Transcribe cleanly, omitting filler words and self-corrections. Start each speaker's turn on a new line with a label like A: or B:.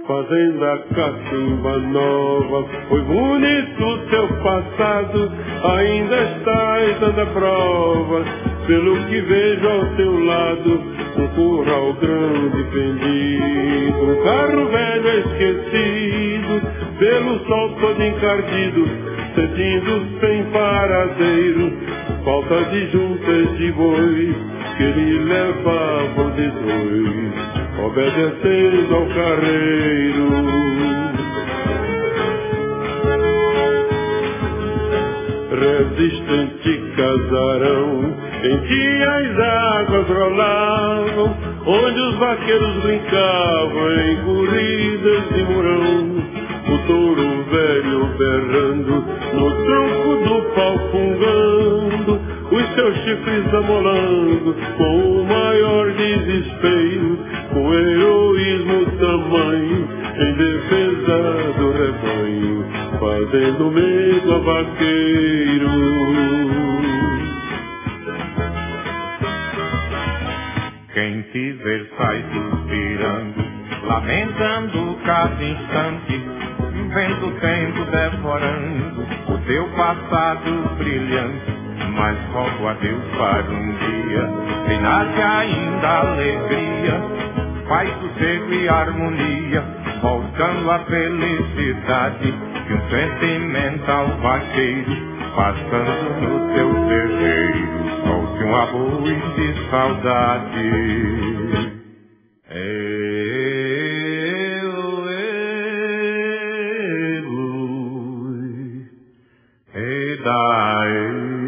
A: fazenda Cacimba Nova. Foi bonito teu passado, ainda estás dando a prova. Pelo que vejo ao teu lado, um curral grande pendido, um carro velho esquecido, pelo sol todo encardido, sentindo sem paradeiro, falta de juntas de boi que lhe levavam de dois, obedecendo ao carreiro. Resistente casarão, em que as águas rolavam, onde os vaqueiros brincavam em corridas de murão. O touro velho berrando, no tronco do pau fungando, os seus chifres amolando, com o maior desespero, com heroísmo tamanho, em defesa do rebanho, fazendo medo a vaqueiro.
B: Quem te ver sai suspirando, lamentando cada instante, vendo o tempo devorando o teu passado brilhante. Mas rogo a Deus para um dia se nasce ainda alegria, paz, sossego e harmonia, voltando a felicidade de um sentimental vaqueiro, passando no teu terreiro, solte um arroz de saudade. Dai